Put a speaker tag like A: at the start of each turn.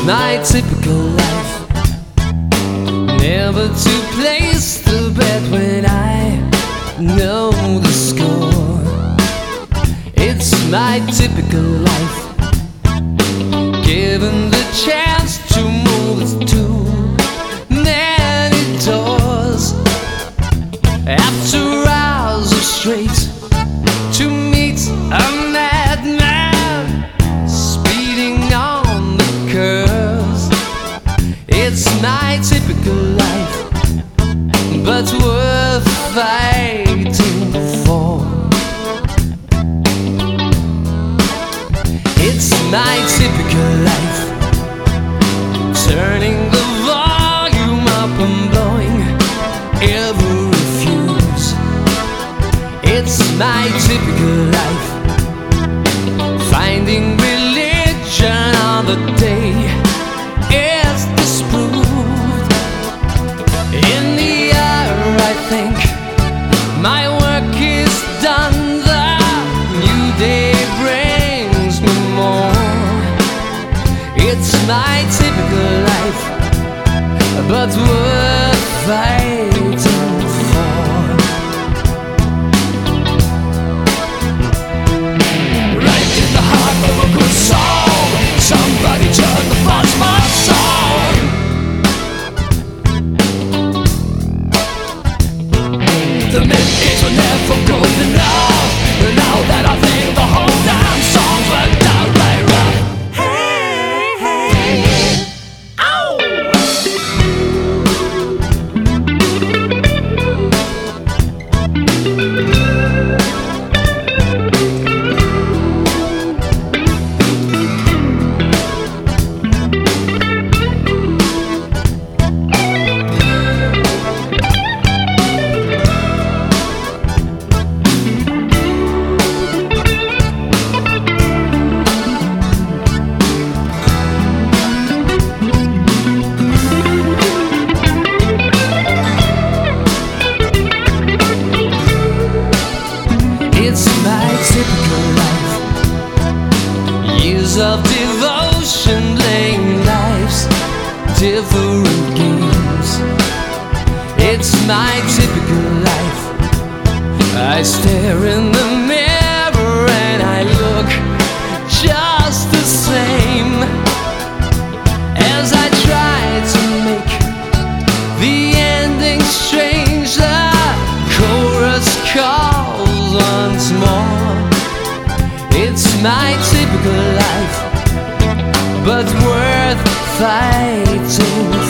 A: my typical life. Never to place the bet when I know the score. It's my typical life. Given the chance to move through many doors, after hours of straight to meet a madman speeding on the curves. It's my typical life, but worth fighting for. It's my typical life, turning the volume up and blowing every fuse. It's my typical life, finding religion on the day it's disproved. In the hour I think my work is done, the new day brings me more. It's my typical life, but worth fighting for. Right in the heart of a good song, somebody turn the fuzz box on. The minutes will never go enough. Now that I think the whole damn song went down right rough. Hey, hey, ow! It's my typical life. Years of devotion, playing life's different games. It's my typical life. I stare in the mirror and I look just the same. As I try to make the ending strange, the chorus calls once more. It's my typical life, but worth fighting